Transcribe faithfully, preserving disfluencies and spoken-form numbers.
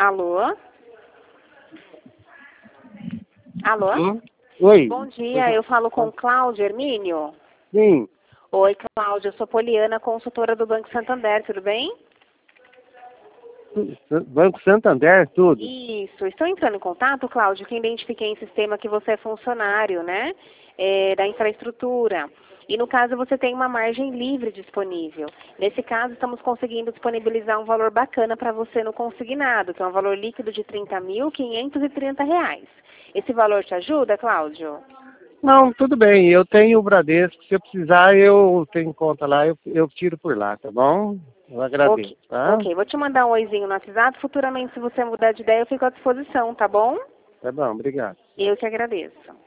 Alô? Alô? Hum? Oi. Bom dia, eu falo com Cláudio Hermínio. Sim. Oi, Cláudio, eu sou Poliana, consultora do Banco Santander, tudo bem? Banco Santander, tudo. Isso, estou entrando em contato, Cláudio, que identifiquei em sistema que você é funcionário, né, é, da infraestrutura. E no caso você tem uma margem livre disponível. Nesse caso estamos conseguindo disponibilizar um valor bacana para você no consignado, que é um valor líquido de trinta mil quinhentos e trinta reais. Esse valor te ajuda, Cláudio? Não, tudo bem. Eu tenho o Bradesco. Se eu precisar, eu tenho conta lá, eu, eu tiro por lá, tá bom? Eu agradeço, Ok, tá? ok, vou te mandar um oizinho no WhatsApp. Futuramente, se você mudar de ideia, eu fico à disposição, tá bom? Tá bom, obrigado. Eu que agradeço.